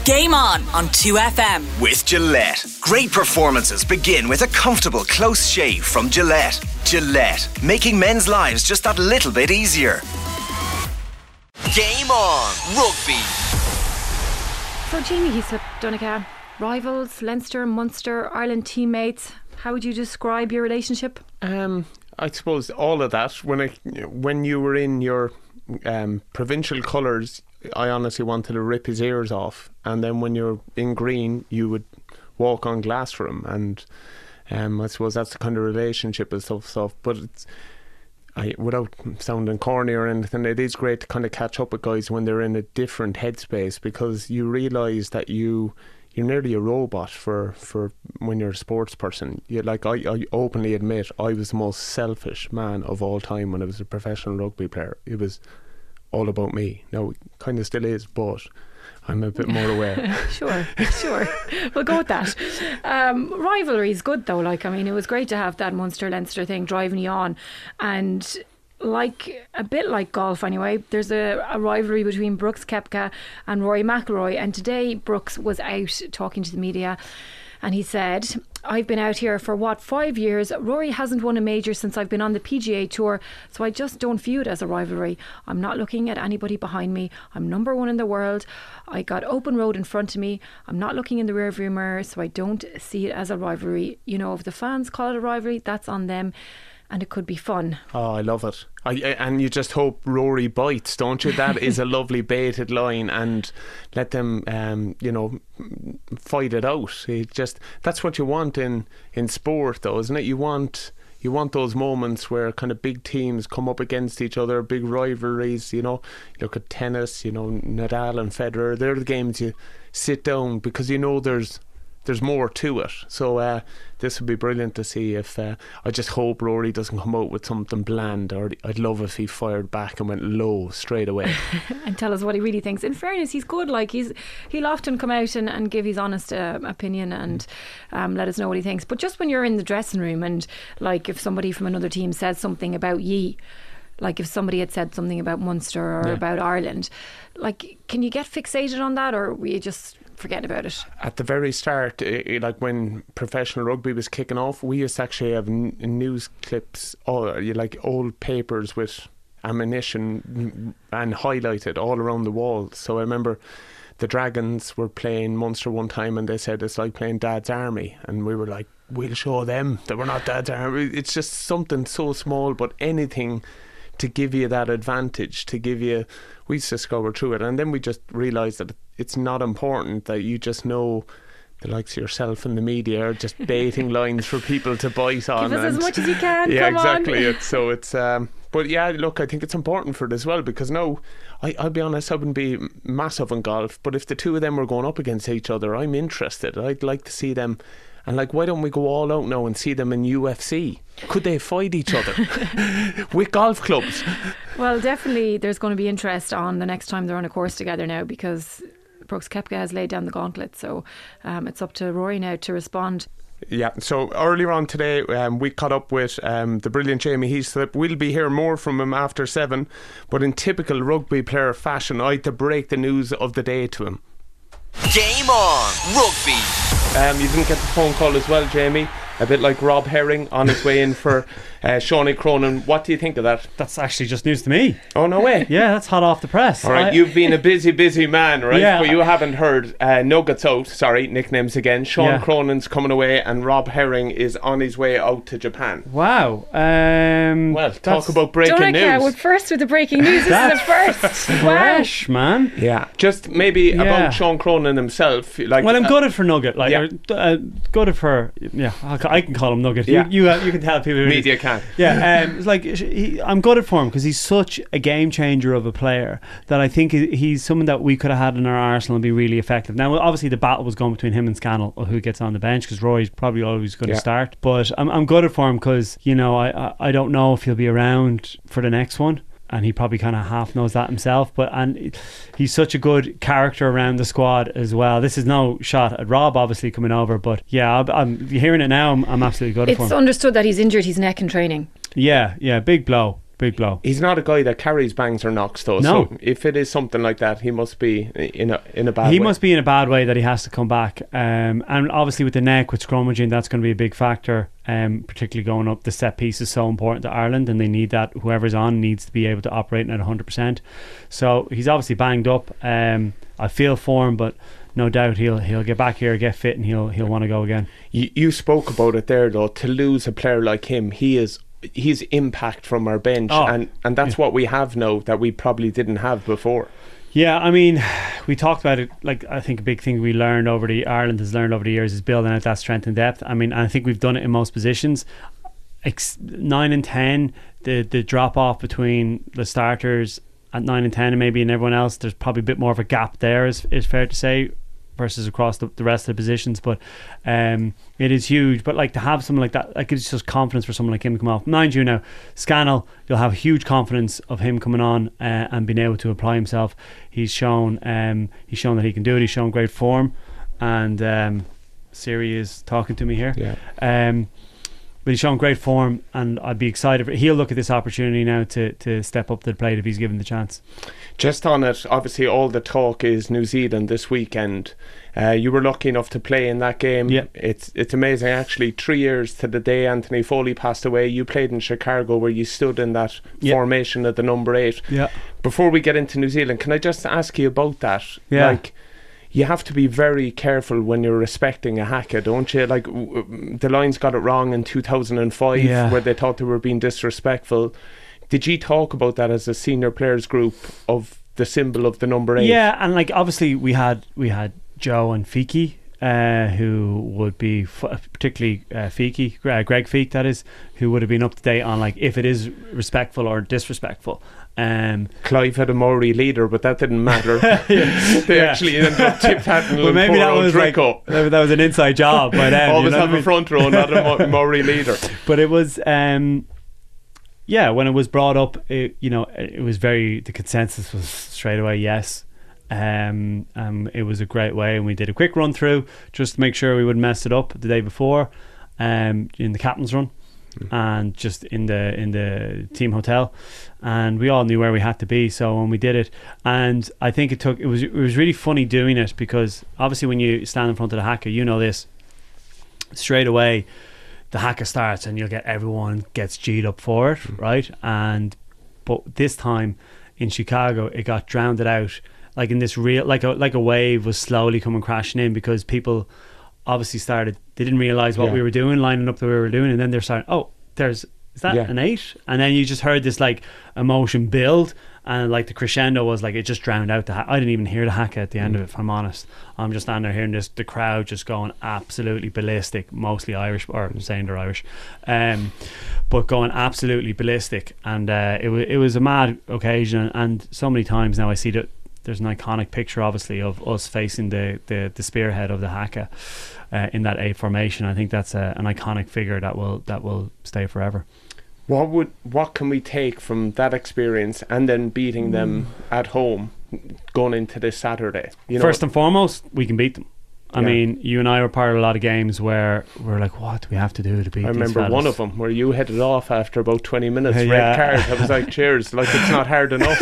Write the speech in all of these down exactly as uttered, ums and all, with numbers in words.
Game On on two F M. With Gillette. Great performances begin with a comfortable close shave from Gillette. Gillette, making men's lives just that little bit easier. Game On Rugby. So Jamie Heaslip, Donegal, rivals, Leinster, Munster, Ireland teammates. How would you describe your relationship? Um, I suppose all of that. When I, when you were in your um, provincial colours, I honestly wanted to rip his ears off. And then when you're in green, you would walk on glass for him. And um, I suppose that's the kind of relationship and stuff. stuff. But it's, I, without sounding corny or anything, it is great to kind of catch up with guys when they're in a different headspace, because you realise that you you're nearly a robot for, for when you're a sports person. You, like I, I openly admit, I was the most selfish man of all time when I was a professional rugby player. It was all about me. Now it kind of still is, but I'm a bit more aware. Sure, sure. We'll go with that. Um, rivalry is good though. Like, I mean, it was great to have that Munster Leinster thing driving you on, and like a bit like golf anyway, there's a, a rivalry between Brooks Koepka and Rory McIlroy. And today Brooks was out talking to the media, and he said, I've been out here for what, five years. Rory hasn't won a major since I've been on the P G A Tour, so I just don't view it as a rivalry. I'm not looking at anybody behind me. I'm number one in the world. I got open road in front of me. I'm not looking in the rearview mirror, so I don't see it as a rivalry. You know, if the fans call it a rivalry, that's on them. And it could be fun. Oh, I love it. I, I, and you just hope Rory bites, don't you? That is a lovely baited line, and let them, um, you know, fight it out. It just that's what you want in, in sport, though, isn't it? You want you want those moments where kind of big teams come up against each other, big rivalries. You know, you look at tennis. You know, Nadal and Federer. They're the games you sit down because you know there's. There's more to it. So uh, this would be brilliant to see. If uh, I just hope Rory doesn't come out with something bland, or I'd love if he fired back and went low straight away and tell us what he really thinks. In fairness, he's good. Like he's he'll often come out and, and give his honest uh, opinion and um, let us know what he thinks. But just when you're in the dressing room, and like if somebody from another team says something about ye, like if somebody had said something about Munster or yeah. about Ireland, like can you get fixated on that, or will you just forget about it? At the very start, it, like when professional rugby was kicking off, we used to actually have n- news clips, or like old papers with ammunition and highlighted all around the wall. So I remember the Dragons were playing Munster one time, and they said it's like playing Dad's Army, and we were like, we'll show them that we're not Dad's Army. It's just something so small, but anything to give you that advantage, to give you, we used to scour through it, and then we just realised that it's not important, that you just know the likes of yourself and the media are just baiting lines for people to bite on. Give us and as much as you can. Yeah, come exactly. On. It's, so it's um, but yeah, look, I think it's important for it as well, because now I, I'll be honest, I wouldn't be massive in golf, but if the two of them were going up against each other, I'm interested. I'd like to see them. And like, why don't we go all out now and see them in U F C? Could they fight each other with golf clubs? Well, definitely there's going to be interest on the next time they're on a course together now, because Brooks Koepka has laid down the gauntlet. So um, it's up to Rory now to respond. Yeah, so earlier on today um, we caught up with um, the brilliant Jamie Heaslip. We'll be hearing more from him after seven, but in typical rugby player fashion, I had to break the news of the day to him. Game On Rugby. Um, you didn't get the phone call as well, Jamie. A bit like Rob Herring on his way in for uh, Seanie Cronin. What do you think of that? That's actually just news to me. Oh, no way. Yeah, that's hot off the press. All right, I, you've been a busy, busy man, right? Yeah, but you haven't heard uh, Nuggets out. Sorry, nicknames again. Sean yeah. Cronin's coming away, and Rob Herring is on his way out to Japan. Wow. Um, well, talk about breaking Donica, news. We're first with the breaking news. This is the first. Fresh, wow. man. Yeah. Just maybe yeah. about Sean Cronin himself. Like, well, I'm uh, gutted for Nugget. Like, yeah. uh, gutted for. Yeah, I can call him Nugget. Yeah. You, you, uh, you can tell people. Media can. Yeah, um, it's like he, I'm gutted for him because he's such a game changer of a player that I think he's someone that we could have had in our arsenal and be really effective. Now, obviously, the battle was going between him and Scannell, who gets on the bench, because Roy's probably always going to yeah. start. But I'm, I'm gutted for him because, you know, I, I I don't know if he'll be around for the next one. And he probably kind of half knows that himself, but and he's such a good character around the squad as well. This is no shot at Rob, obviously, coming over, but yeah, I'm, I'm hearing it now. I'm, I'm absolutely good it's for him. It's understood that he's injured his neck in training. Yeah, yeah, big blow. big blow. He's not a guy that carries bangs or knocks though. No. So if it is something like that, he must be in a in a bad He way. must be in a bad way that he has to come back. Um, and obviously with the neck, with scrummaging, that's going to be a big factor. Um, particularly going up the set piece is so important to Ireland, and they need that. Whoever's on needs to be able to operate at one hundred percent. So he's obviously banged up. Um, I feel for him, but no doubt he'll he'll get back here, get fit, and he'll he'll want to go again. You, you spoke about it there though. To lose a player like him, he is his impact from our bench, Oh, and and that's yeah. what we have now that we probably didn't have before. Yeah, I mean, we talked about it. Like, I think a big thing we learned over the Ireland has learned over the years is building out that strength and depth. I mean, I think we've done it in most positions. Ex- nine and ten, the the drop off between the starters at nine and ten and maybe and everyone else, there's probably a bit more of a gap there, is is fair to say, versus across the, the rest of the positions. But um, it is huge. But like to have someone like that, like it's just confidence for someone like him to come off. Mind you, now Scannell, you'll have huge confidence of him coming on uh, and being able to apply himself. He's shown um, he's shown that he can do it. He's shown great form, and um, Siri is talking to me here. Yeah. Um, but he's shown great form, and I'd be excited for, he'll look at this opportunity now to, to step up to the plate if he's given the chance. Just on it, obviously all the talk is New Zealand this weekend. Uh, you were lucky enough to play in that game. Yeah. It's it's amazing actually. Three years to the day Anthony Foley passed away, you played in Chicago where you stood in that Yeah. formation of the number eight. Yeah. Before we get into New Zealand, can I just ask you about that? Yeah. Like, you have to be very careful when you're respecting a haka, don't you? Like, w- w- the Lions got it wrong in two thousand five Yeah. where they thought they were being disrespectful. Did you talk about that as a senior players group of the symbol of the number eight? Yeah, and like obviously we had we had Joe and Fiki, uh, who would be f- particularly uh, Fiki, uh, Greg Feek, that is, who would have been up to date on like if it is respectful or disrespectful. Um, Clive had a Maori leader, but that didn't matter. They Yeah. actually ended up tip-tatting well, maybe that was like Draco. that was an inside job by them. Always you know have what I a mean? front row, not a Mo- Maori leader. But it was um yeah, when it was brought up, it, you know, it was very, the consensus was straight away yes. Um, um it was a great way, and we did a quick run through just to make sure we wouldn't mess it up the day before, um in the captain's run, mm. and just in the in the team hotel, and we all knew where we had to be. So when we did it, and I think it took it was it was really funny doing it, because obviously when you stand in front of the haka, you know this, straight away the haka starts and you'll get everyone gets G'd up for it, mm. right? And but this time in Chicago it got drowned out, like in this real like a like a wave was slowly coming crashing in, because people obviously started, they didn't realise what Yeah. we were doing, lining up the way we were doing, and then they're starting, oh, there's is that Yeah. an eight? And then you just heard this like emotion build, and like the crescendo was like it just drowned out the ha- I didn't even hear the haka at the end Mm. of it, if I'm honest. I'm just standing there hearing this, the crowd just going absolutely ballistic, mostly Irish, or saying they're Irish, um, but going absolutely ballistic, and uh, it, w- it was a mad occasion. And so many times now I see that there's an iconic picture obviously of us facing the, the, the spearhead of the haka uh, in that A formation. I think that's a, an iconic figure that will that will stay forever. What would what can we take from that experience and then beating them at home going into this Saturday? You know, First and foremost, we can beat them. I Yeah. mean, you and I were part of a lot of games where we're like, what do we have to do to beat I these remember fellas? one of them where you headed off after about twenty minutes, Yeah. red card. I was like, cheers, like it's not hard enough.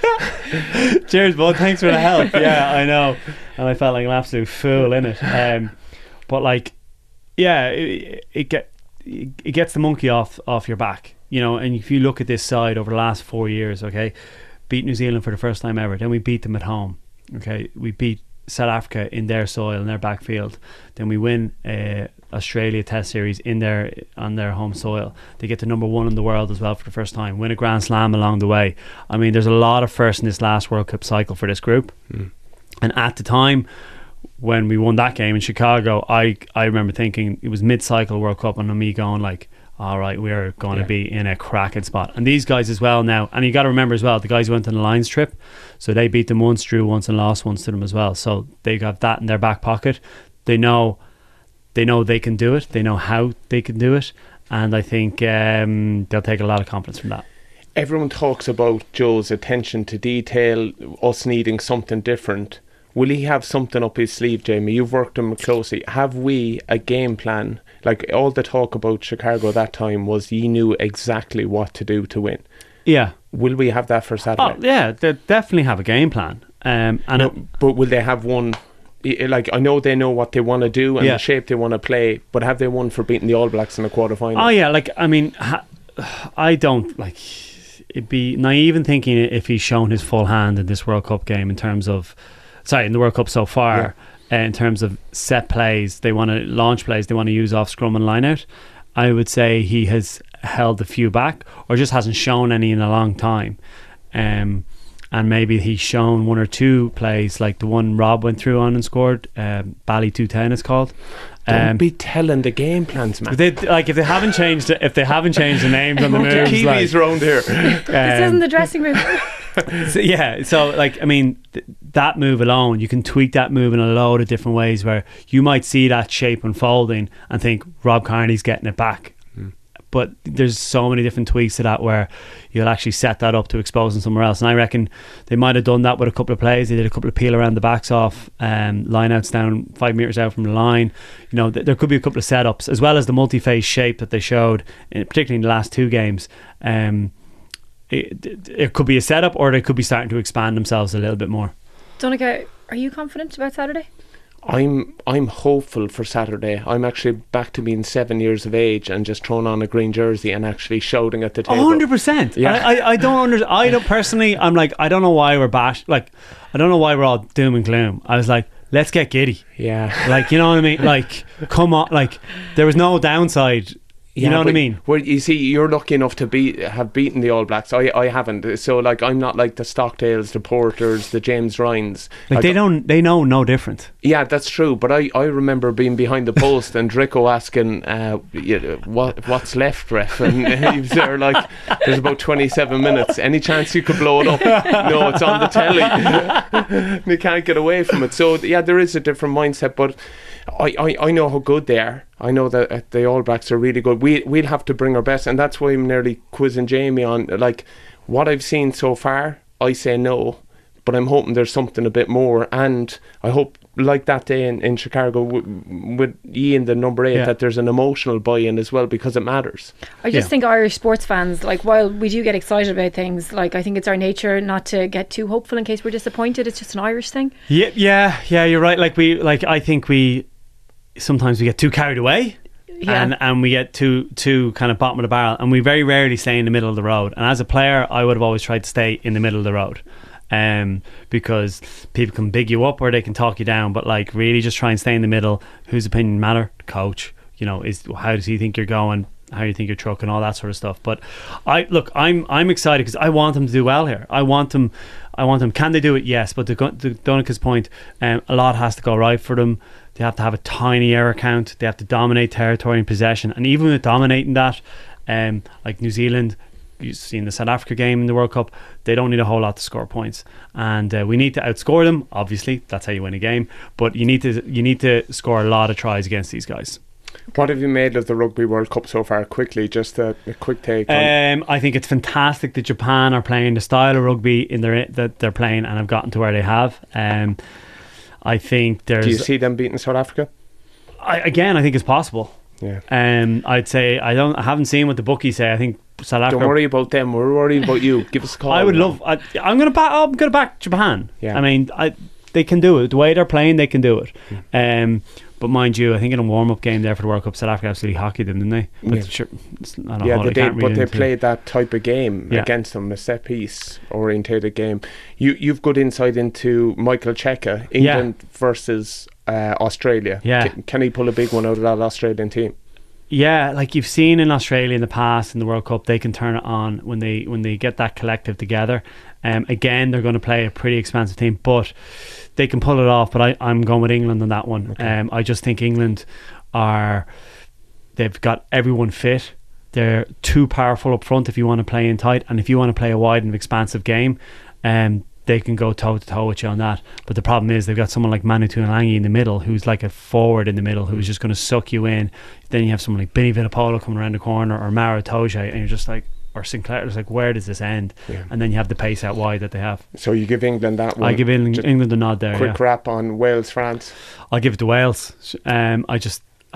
Cheers, bud. Thanks for the help. Yeah, I know. And I felt like an absolute fool in it. Um, but like, yeah, it, it get it gets the monkey off off your back, you know. And if you look at this side over the last four years, okay, beat New Zealand for the first time ever. Then we beat them at home. Okay, we beat South Africa in their soil, in their backfield. Then we win uh, Australia Test Series in their on their home soil. They get to number one in the world as well for the first time. Win a Grand Slam along the way. I mean, there's a lot of firsts in this last World Cup cycle for this group. Mm. And at the time when we won that game in Chicago, I I remember thinking it was mid-cycle World Cup, and me going like, all right, we're going to Yeah. be in a cracking spot. And these guys as well now, and you got to remember as well, the guys who went on the Lions trip, so they beat them once, drew once, and lost once to them as well. So they got that in their back pocket. They know, they know they can do it. They know how they can do it, and I think um, they'll take a lot of confidence from that. Everyone talks about Joe's attention to detail, us needing something different. Will he have something up his sleeve, Jamie? You've worked him closely. Have we a game plan? Like all the talk about Chicago that time was he knew exactly what to do to win. Yeah. Will we have that for Saturday? Oh, yeah, they definitely have a game plan. Um, and no, it, but will they have one? I- Like, I know they know what they want to do and Yeah. the shape they want to play, but have they one for beating the All Blacks in the quarter final? oh yeah, like I mean, ha, I don't like. It'd be naive in thinking if he's shown his full hand in this World Cup game in terms of, sorry, in the World Cup so far, uh, in terms of set plays, they want to launch plays, they want to use off scrum and line out. I would say he has held a few back, or just hasn't shown any in a long time. Um, and maybe he's shown one or two plays, like the one Rob went through on and scored. Um, Bally two ten is called. Don't Um, be telling the game plans, man. they, like if they haven't changed it, if they haven't changed the names on the moves, Kiwis like, around here. This um, isn't the dressing room. so, yeah, so like I mean, th- that move alone, you can tweak that move in a load of different ways. Where you might see that shape unfolding and think Rob Kearney's getting it back, Mm. but there's so many different tweaks to that where you'll actually set that up to expose them somewhere else. And I reckon they might have done that with a couple of plays. They did a couple of peel around the backs off, um, line outs down five metres out from the line. You know, th- there could be a couple of setups, as well as the multi-phase shape that they showed, in, particularly in the last two games. Um, it, it, it could be a setup, or they could be starting to expand themselves a little bit more. Donegal, are you confident about Saturday? I'm I'm hopeful for Saturday. I'm actually back to being seven years of age and just throwing on a green jersey and actually shouting at the table. hundred percent. Yeah. I, I, I don't under, I don't personally. I'm like, I don't know why we're bash. Like, I don't know why we're all doom and gloom. I was like, let's get giddy. Yeah. Like, you know what I mean? Like, come on. Like, there was no downside. You Yeah, know what I but- mean? Well, you see, you're lucky enough to be have beaten the All Blacks. I I haven't. So like, I'm not like the Stockdales, the Porters, the James Ryans. Like, they don't. They know no different. Yeah, that's true. But I, I remember being behind the post and Drico asking, uh, you know, what what's left, ref? And he was there like, there's about twenty-seven minutes. Any chance you could blow it up? No, it's on the telly. And you can't get away from it. So yeah, there is a different mindset. But I, I, I know how good they are. I know that uh, the All Blacks are really good. We we'll have to bring our best, and that's why I'm nearly quizzing Jamie on like what I've seen so far. I say no, but I'm hoping there's something a bit more, and I hope, like that day in, in Chicago w- with Ian, the number eight, Yeah. that there's an emotional buy-in as well, because it matters. I just Yeah. think Irish sports fans, like, while we do get excited about things, like, I think it's our nature not to get too hopeful in case we're disappointed. It's just an Irish thing. Yeah, yeah, yeah. You're right. Like we, like I think we sometimes we get too carried away. Yeah. And and we get too too kind of bottom of the barrel, and we very rarely stay in the middle of the road. And as a player, I would have always tried to stay in the middle of the road, um, because people can big you up or they can talk you down. But like, really, just try and stay in the middle. Whose opinion matter? The coach. You know, is how does he think you're going? How you think you're truck and all that sort of stuff. But I look, I'm I'm excited because I want them to do well here. I want them. I want them. Can they do it? Yes. But to, go, to Donica's point, um, a lot has to go right for them. They have to have a tiny error count. They have to dominate territory and possession. And even with dominating that, um, like New Zealand, you've seen the South Africa game in the World Cup, they don't need a whole lot to score points. And uh, we need to outscore them. Obviously, that's how you win a game. But you need to you need to score a lot of tries against these guys. What have you made of the Rugby World Cup so far? Quickly, just a, a quick take. On Um, I think it's fantastic that Japan are playing the style of rugby in their that they're playing and have gotten to where they have. Um, I think there's. Do you see them beating South Africa? I, again, I think it's possible. Yeah. Um, I'd say I don't. I haven't seen what the bookies say. I think South Africa. Don't worry about them. We're worried about you. Give us a call. I would now. love. I, I'm gonna back. I'm gonna back Japan. Yeah. I mean, I they can do it. The way they're playing, they can do it. Mm. Um, but mind you, I think in a warm up game there for the World Cup, South Africa absolutely hockeyed them, didn't they? But Yeah. sure, it's not a Yeah, whole- they I can't did, but read they into it. played that type of game Yeah. against them, a set piece orientated game. You you've good insight into Michael Cheika, England versus uh, Australia. Yeah. Can, can he pull a big one out of that Australian team? Yeah, like you've seen in Australia in the past in the World Cup, they can turn it on when they when they get that collective together. Um, again, they're going to play a pretty expansive team, but they can pull it off. But I, I'm going with England on that one. Okay. Um, I just think England are they've got everyone fit. They're too powerful up front if you want to play in tight, and if you want to play a wide and expansive game, um, they can go toe to toe with you on that. But the problem is they've got someone like Manu Tuilalangi in the middle, who's like a forward in the middle, who's just going to suck you in. Then you have someone like Benny Villapolo coming around the corner, or Mara Toje, and you're just like, or Sinclair. It's like, where does this end? Yeah. And then you have the pace out wide that they have. So you give England that one. I give England, Just England a nod there. quick Yeah. wrap on Wales France. I'll give it to Wales. Um, I just.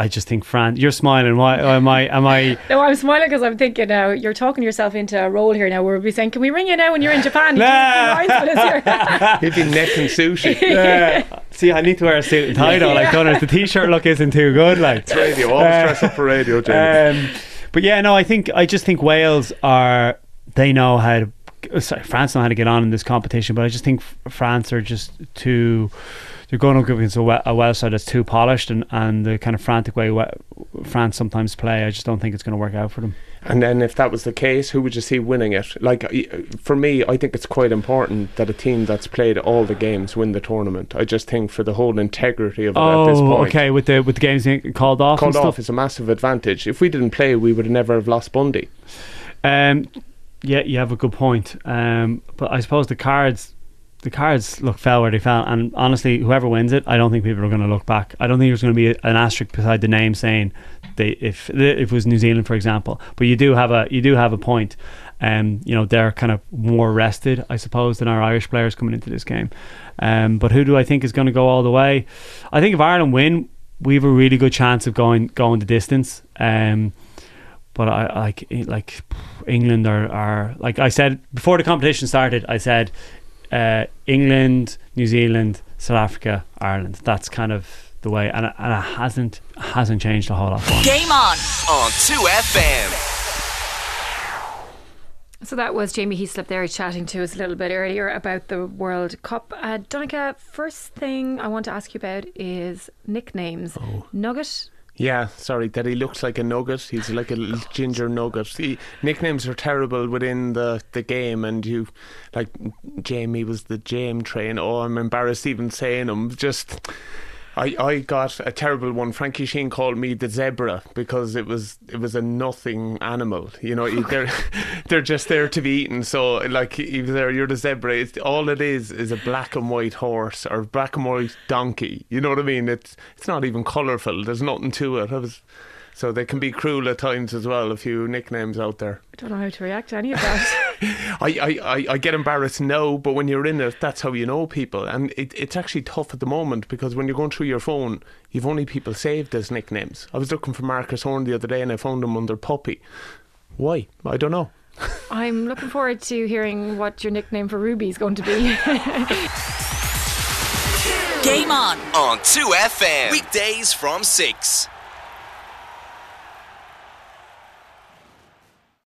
I just think France. You're smiling. Why am I? Am I? No, I'm smiling because I'm thinking now you're talking yourself into a role here. Now we'll be saying, "Can we ring you now when you're in Japan?" Nah. He'd be necking sushi. Yeah. See, I need to wear a suit and tie though, like Gunners. The t-shirt look isn't too good. Like it's radio. Always uh, dress up for radio, Jamie. Um, but yeah, no, I think I just think Wales are. They know how to. Sorry, France know how to get on in this competition, but I just think France are just too. They're going up against a, a Welsh side that's too polished, and, and the kind of frantic way France sometimes play, I just don't think it's going to work out for them. And then if that was the case, who would you see winning it? Like, for me, I think it's quite important that a team that's played all the games win the tournament. I just think for the whole integrity of it oh, at this point. okay, with the with the games being called off Called and off stuff? is a massive advantage. If we didn't play, we would never have lost Bundy. Um, yeah, you have a good point. Um, but I suppose the cards... The cards look fell where they fell, and honestly, whoever wins it, I don't think people are going to look back. I don't think there's going to be an asterisk beside the name saying they if if it was New Zealand, for example. But you do have a you do have a point. Um, you know, they're kind of more rested, I suppose, than our Irish players coming into this game. Um, but who do I think is going to go all the way? I think if Ireland win, we have a really good chance of going going the distance. Um, but I like like England are, are like I said before the competition started. I said. Uh, England, New Zealand, South Africa, Ireland. That's kind of the way, and it, and it hasn't hasn't changed a whole lot. Game on on two F M. So that was Jamie Heaslip there chatting to us a little bit earlier about the World Cup. Uh, Donncha, first thing I want to ask you about is nicknames. Oh. Nugget. Yeah, sorry, that he looks like a nugget. He's like a little ginger nugget. He, nicknames are terrible within the, the game, and you, like, Jamie was the Jame train. Oh, I'm embarrassed even saying them. Just, I, I got a terrible one. Frankie Sheen called me the zebra because it was it was a nothing animal. You know, they're they're just there to be eaten. So, like, either you're the zebra. It's, all it is is a black and white horse or black and white donkey. You know what I mean? It's it's not even colourful. There's nothing to it. I was, so they can be cruel at times as well. A few nicknames out there. I don't know how to react to any of that. I, I, I, I get embarrassed now, but when you're in it, that's how you know people. And it, it's actually tough at the moment because when you're going through your phone, you've only people saved as nicknames. I was looking for Marcus Horn the other day and I found him under Puppy. Why? I don't know. I'm looking forward to hearing what your nickname for Ruby is going to be. Game on on two F M. Weekdays from six.